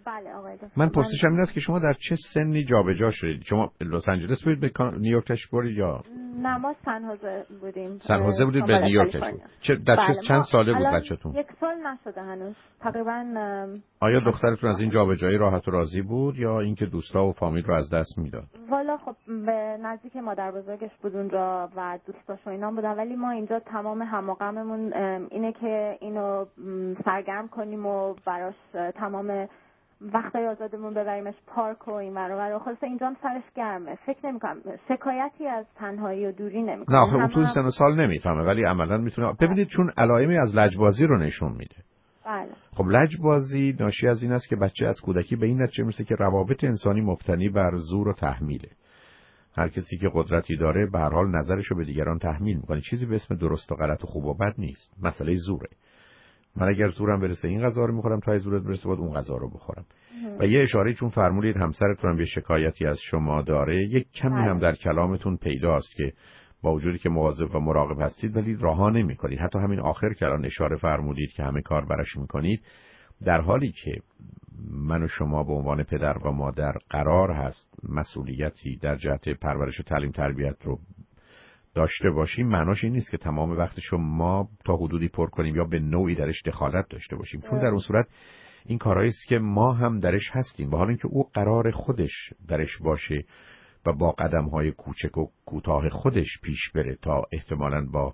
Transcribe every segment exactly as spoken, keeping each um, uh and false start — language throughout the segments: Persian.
بله آقای دکتر. من پرسشم این است که شما در چه سنی جابجا شدید؟ شما لس آنجلس بودید به نیویورک تشریف بردید یا نه ما سن خوزه بودیم. سن خوزه بودید به نیویورک تشریف. چه در بله. چه چند ساله بود بچه‌تون؟ یک سال نشده هنوز. تقریبا. آیا دخترتون از این جابجایی راحت و راضی بود یا اینکه دوستا و فامیل رو از دست میداد؟ والا خب به نزدیک مادر بزرگش بود اونجا و دوستاش و اینا بودن، ولی ما اینجا تمام هم و غممون اینه که اینو سرگرم کنیم و براش تمام وقتای آزادمون ببریمش پارک و این ور و ور. خلاص اینجا هم سرش گرمه. فکر نمی‌کنم شکایتی از تنهایی و دوری نمی‌کنه. نه خب تو سن و سال نمیفهمه ولی عملاً میتونه. ببینید چون علائمی از لجبازی رو نشون میده. بله. خب لجبازی ناشی از این است که بچه از کودکی به این نتیجه میرسه که روابط انسانی مبتنی بر زور و تحمیله. هر کسی که قدرتی داره به هر حال نظرش رو به دیگران تحمیل میکنه. چیزی به اسم درست و غلط و خوب و بد نیست. مسئله زوره. من اگر زورم برسه این غذا رو میخورم، تا زورت برسه باید اون غذا رو بخورم. و یه اشاره چون فرمودید همسرتون هم یه شکایتی از شما داره، یک کمی هم در کلامتون پیداست که با وجودی که مواظب و مراقب هستید ولی رها نمی‌کنید. حتی همین آخر که الان اشاره فرمودید که همه کار براش می‌کنید، در حالی که من و شما به عنوان پدر و مادر قرار هست مسئولیتی در جهت پرورش و تعلیم تربیت رو داشته باشیم، معناش این نیست که تمام وقت شما تا حدودی پر کنیم یا به نوعی درش دخالت داشته باشیم، چون در اون صورت این کارهایی است که ما هم درش هستیم و حالا اینکه او قرار خودش درش باشه و با قدم‌های کوچک و کوتاه خودش پیش بره تا احتمالاً با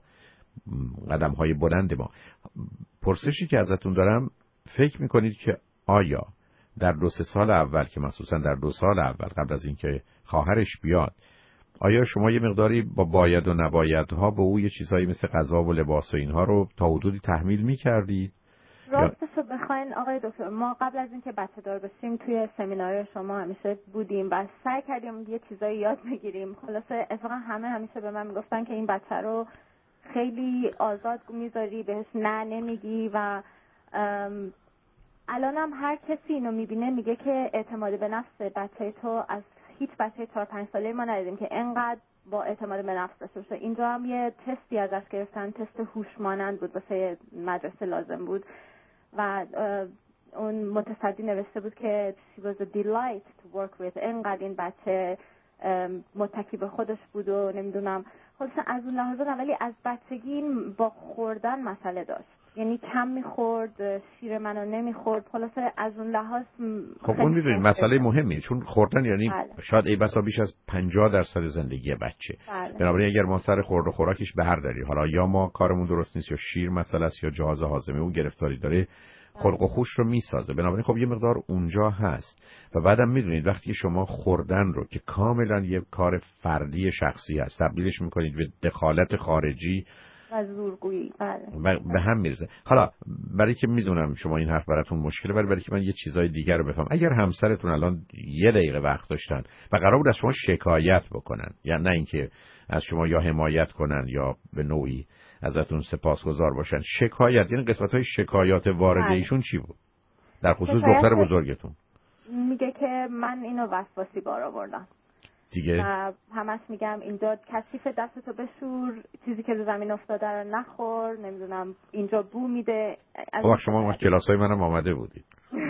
قدم‌های بلند ما. پرسشی که ازتون دارم، فکر می‌کنید که آیا در دو سه سال اول که مخصوصاً در دو سال اول قبل از اینکه خواهرش بیاد، آیا شما یه مقداری با باید و نبایدها به او یه چیزایی مثل غذا و لباس و اینها رو تا حدودی تحمیل می‌کردید؟ راستشو بخواین آقای دکتر، ما قبل از اینکه بچه دار بشیم توی سمینار شما همیشه بودیم و سعی کردیم یه چیزایی یاد بگیریم. خلاصه اتفاقا همه همیشه به من میگفتن که این بچه رو خیلی آزاد میذاری، بهش نه نمیگی و الانم هر کسی اینو میبینه میگه که اعتماد به نفس بچه تو از هیچ بچه چهار پنج ساله ما ندیدیم که انقدر با اعتماد به نفس داشته باشه. اینجا هم یه تستی ازش گرفتن، تست هوش مانند بود، واسه مدرسه لازم بود و اون متصدی نوشته بود که she was a delight to work with. انقدر این بچه متکی به خودش بود و نمیدونم. خلاصه از اون لحاظ ولی از بچگی با خوردن مسئله داشت، یعنی کم میخورد، شیر منو نمیخورد. خلاصه از اون لحاظ خب اون میدونید مسئله مهمیه، چون خوردن یعنی بله. شاید ای بسا بیش از پنجاه درصد زندگی بچه. بله. بنابراین اگر ما سر خورد و خوراکش به هر دلیل، حالا یا ما کارمون درست نیست یا شیر مسئله است یا جهاز هاضمه اون گرفتاری داره، خلق و خوش رو میسازه. بنابراین خب یه مقدار اونجا هست. و بعدم میدونید وقتی شما خوردن رو که کاملا یه کار فردی شخصی هست تبدیلش میکنید به دخالت خارجی و زورگویی، بله، به هم میرسه. حالا برای که میدونم شما این حرف براتون مشکله، ولی برای که من یه چیزای دیگر رو بفهم، اگر همسرتون الان یه دقیقه وقت داشتن و قرار بود از شما شکایت بکنن، یا نه اینکه از شما یا حمایت کنن یا به نوعی ازتون سپاسگزار باشن، شکایت یعنی قسمت‌های شکایات وارد ایشون چی بود در خصوص دختر بزرگتون؟ میگه که من اینو وسواسی بار آوردم دیگه و همش میگم اینجا کثیف دستتو بشور، چیزی که رو زمین افتاده رو نخور، نمیدونم اینجا بو میده. خب شما ما کلاسای منم آمده بودید.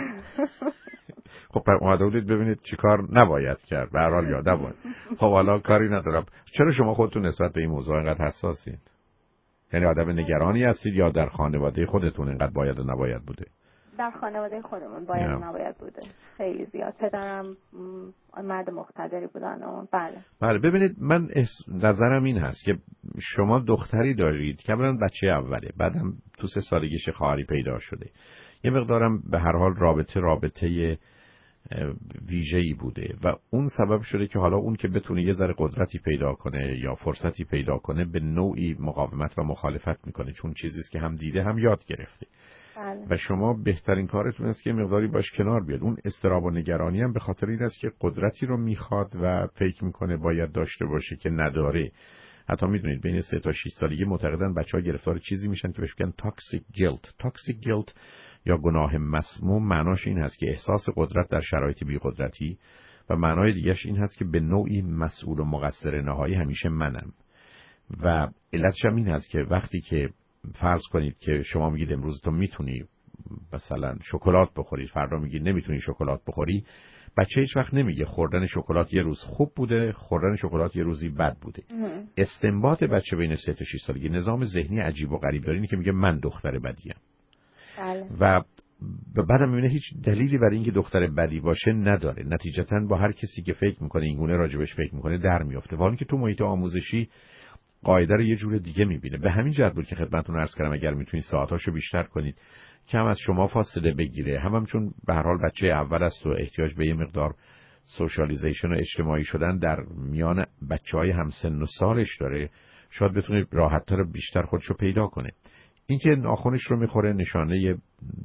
خب اومده بودید ببینید چیکار نباید کرد، به هر حال یادم بود. خب حالا کاری ندارم. چرا شما خودتون نسبت به این موضوع اینقدر حساسید؟ یعنی آدم نگرانی هستید یا در خانواده خودتون اینقدر باید و نباید بوده؟ در خانواده خودمون باید و نباید بوده خیلی زیاد. پدرم مرد مقتدری بودن و بله. بله ببینید من نظرم این هست که شما دختری دارید که اولا بچه اوله، بعدم تو سه سالگیش خواهری پیدا شده، یه مقدارم به هر حال رابطه رابطه ویژه‌ای بوده و اون سبب شده که حالا اون که بتونه یه ذره قدرتی پیدا کنه یا فرصتی پیدا کنه به نوعی مقاومت و مخالفت میکنه، چون چیزی است که هم دیده هم یاد گرفته. بله. و شما بهترین کارتون است که مقداری باش کنار بیاد. اون اضطراب و نگرانی هم به خاطر این است که قدرتی رو میخواد و فکر میکنه باید داشته باشه که نداره. حتی میدونید بین سه تا شش سالگی معتقدن بچه‌ها گرفتار چیزی میشن که بهش میگن تاکسیک گیلت. تاکسیک گیلت یا گناه مسموم معناش این هست که احساس قدرت در شرایط بی‌قدرتی، و معنای دیگه‌اش این هست که به نوعی مسئول و مقصر نهایی همیشه منم. و علتش هم این هست که وقتی که فرض کنید که شما میگید امروز تو میتونی مثلا شکلات بخورید، فردا میگی نمیتونی شکلات بخوری، بچه هیچ وقت نمیگه خوردن شکلات یه روز خوب بوده، خوردن شکلات یه روزی بد بوده. استنباط بچه بین سه تا شش سالگی نظام ذهنی عجیب و غریب داره، اینه که میگه من دختر بدیم. بله. و بعدم میبینه هیچ دلیلی برای اینکه دختر بدی باشه نداره. نتیجتاً با هر کسی که فکر میکنه اینگونه راجبش فکر میکنه در میفته، ولی اینکه تو محیط آموزشی قاعده رو یه جور دیگه میبینه. به همین جهت بود که خدمتتون عرض کردم اگر میتونید ساعتاشو بیشتر کنید، کم از شما فاصله بگیره، هم, هم چون به هر حال بچه اول است و احتیاج به یه مقدار سوشالیزیشن و اجتماعی شدن در میان بچهای همسن و سالش داره، شاید بتونه راحت‌تر بیشتر خودشو پیدا کنه. اینکه ناخنش رو میخوره نشانه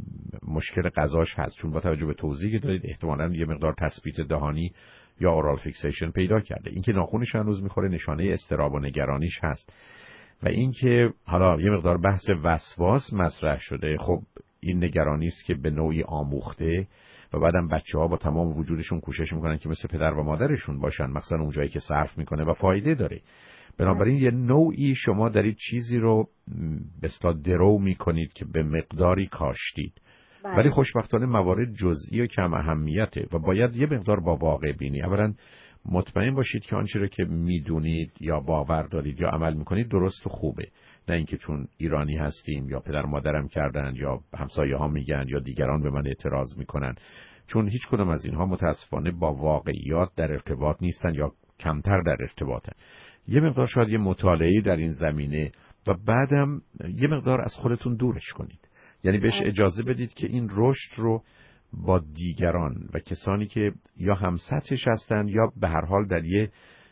مشکل غذاش هست، چون با توجه به توضیحی که دادید احتمالاً یه مقدار تثبیت دهانی یا اورال فیکسیشن پیدا کرده. اینکه ناخنش هنوز میخوره نشانه اضطراب و نگرانیش هست. و اینکه حالا یه مقدار بحث وسواس مطرح شده، خب این نگرانی است که به نوعی آموخته و بعدم بچه‌ها با تمام وجودشون کوشش میکنن که مثل پدر و مادرشون باشن، مثلا اون جایی که صرف میکنه و فایده داره. بنابراین یه نوعی شما دارید چیزی رو به اصطلاح درو میکنید که به مقداری کاشتید. بله. ولی خوشبختانه موارد جزئی و کم اهمیته و باید یه مقدار با واقع بینی. اولا مطمئن باشید که آنچه رو که میدونید یا باور دارید یا عمل میکنید درست و خوبه، نه اینکه چون ایرانی هستیم یا پدر مادرم کردن یا همسایه ها میگن یا دیگران به من اعتراض میکنن، چون هیچ کدوم از اینها متاسفانه با واقعیات در ارتباط نیستن یا کمتر در ارتباطن. یه مقدار شاید یه مطالعه در این زمینه و بعدم یه مقدار از خودتون دورش کنید، یعنی بهش اجازه بدید که این رشد رو با دیگران و کسانی که یا همسطحش هستن یا به هر حال در یه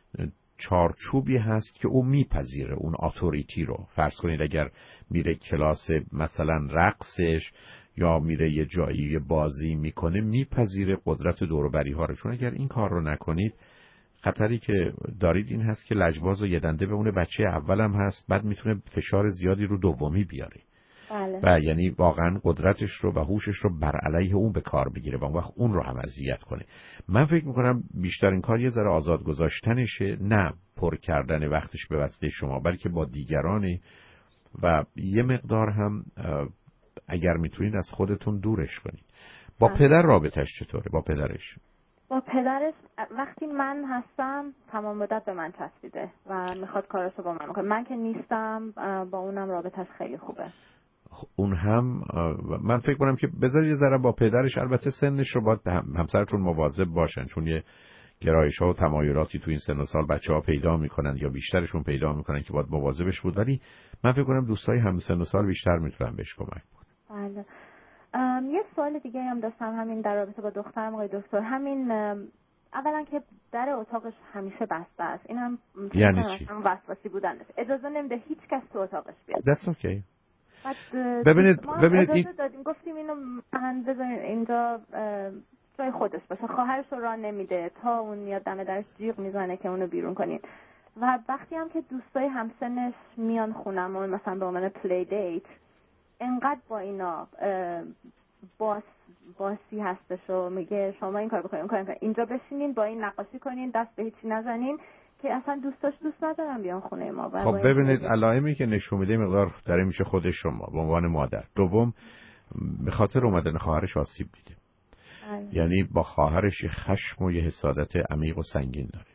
چارچوبی هست که او میپذیره اون اتوریتی رو. فرض کنید اگر میره کلاس مثلا رقصش یا میره یه جایی بازی میکنه، میپذیره قدرت دور و بری ها رو، چون اگر این کار رو نکنید خطری که دارید این هست که لجباز و یه دنده به اون بچه اولم هست، بعد میتونه فشار زیادی رو دومی بیاره. بله. و یعنی واقعا قدرتش رو و هوشش رو بر علیه اون به کار بگیره و اون وقت اون رو هم اذیت کنه. من فکر میکنم بیشترین کار یه ذره آزاد گذاشتنشه، نه پر کردن وقتش به واسطه شما، بلکه با دیگرانه و یه مقدار هم اگر میتونید از خودتون دورش کنید. با بله. پدر رابطش چطوره؟ با پدرش با پدرش وقتی من هستم تمام مدت به من چسبیده و میخواد کاراشو با من کنه. من که نیستم با اونم رابطش خیلی خوبه. اون هم من فکر کنم که بذارید یه ذره با پدرش، البته سنش رو باید همسرتون مواظب باشن، چون یه گرایش‌ها و تمایلاتی تو این سن و سال بچه‌ها پیدا میکنن یا بیشترشون پیدا میکنن که باید مواظبش بود، ولی من فکر کنم دوستای هم سن و سال بیشتر میتونن بهش کمک کنن. بله. یه سوال دیگه هم داشتم همین در رابطه با دخترم آقای دکتر. همین اولا که در اتاقش همیشه بسته است، اینم یعنی چی؟ وسواسی بودن، اجازه نمیده هیچ کس تو اتاقش بیاد. That's okay. ببینید ببینید اجازه دادیم گفتیم اینو من بذارین اینجا جای خودش باشه، خواهرش رو راه نمیده تا اون میاد دم درش جیغ میزنه که اونو بیرون کنین. و وقتی هم که دوستای همسنش میان خونمون مثلا به عنوان پلی دیت، انقدر با اینا باس باسی هستش و میگه شما این کار بکنین اون کار بکنین، اینجا بشینین با این نقاشی کنین، دست به هیچی نزنین، که اصلا دوستاش دوست ندارن بیان خونه ما. خب ببینید علائمی که نشون میده مقدار داره میشه خود شما به عنوان مادر. دوم، به خاطر اومدن خواهرش آسیب دیده، یعنی با خواهرش خشم و یه حسادت عمیق و سنگین داره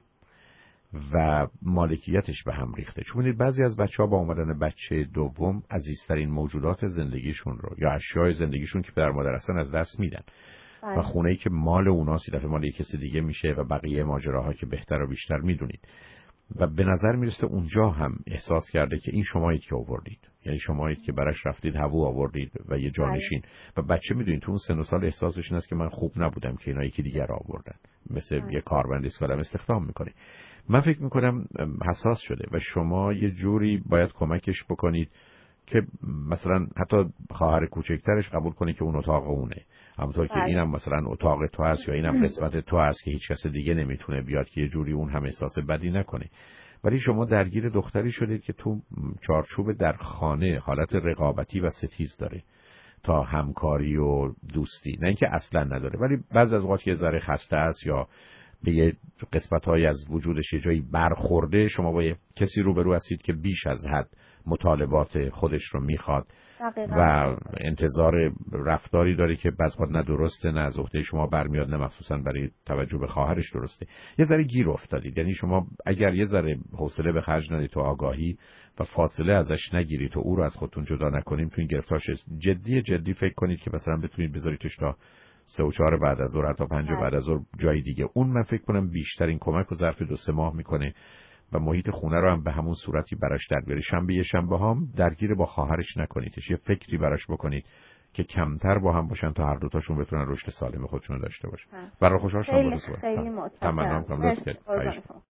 و مالکیتش به هم ریخته. چون ببینید بعضی از بچه‌ها با اومدن بچه دوم عزیزترین موجودات زندگیشون رو یا اشیای زندگیشون که پدر مادر هستن از دست میدن بله. و خونه‌ای که مال اوناست یه دفعه مال یک کسی دیگه میشه و بقیه ماجراها که بهتر و بیشتر میدونید. و به نظر میرسه اونجا هم احساس کرده که این شمایید که آوردید، یعنی شمایید که برش رفتید هوو آوردید و یه جانشین. و بچه میدونید تو اون سن و سال احساسش این است که من خوب نبودم که اینا یکی دیگر آوردن، مثل یه کارمندی است که آدم استخدام میکنه. من فکر میکنم حساس شده و شما یه جوری باید کمکش بکنید که مثلا حتی خواهر کوچکترش قبول کنه که اون اتاق اونه، همونطور که اینم مثلا اتاق تو هست یا اینم قسمت تو هست که هیچ کس دیگه نمیتونه بیاد، که یه جوری اون هم احساس بدی نکنه. ولی شما درگیر دختری شدید که تو چارچوب در خانه حالت رقابتی و ستیز داره تا همکاری و دوستی، نه اینکه اصلا نداره، ولی بعضی از اوقات یه ذره خسته است یا به یه قسمت‌های از وجودش یه جایی برخورده. شما با یه کسی روبرو هستید که بیش از حد مطالبات خودش رو میخواد دقیقاً. و انتظار رفتاری داره که بعض وقت نه درسته، نه از عهده شما برمیاد، نه مخصوصا برای توجه به خواهرش درسته. یه ذره گیر افتادید. یعنی شما اگر یه ذره حوصله به خرج ندید تو آگاهی و فاصله ازش نگیرید و او رو از خودتون جدا نکنید، تو این گرفتارش جدی جدی فکر کنید که مثلا بتونید بذاریدش تا سه و چهار بعد از ظهر، تا پنج بعد از ظهر جای دیگه. اون من فکر کنم بیشترین کمک رو ظرف دو سه ماه میکنه و محیط خونه رو هم به همون صورتی براش در بیاری. شنبه یه شنبه هم درگیر با خواهرش نکنیدش، یه فکری براش بکنید که کمتر با هم باشن تا هر دو تاشون بتونن رشد سالم خودشون رو داشته باشن. برای خوشحال شدم. خیلی خیلی متشکرم. تمام.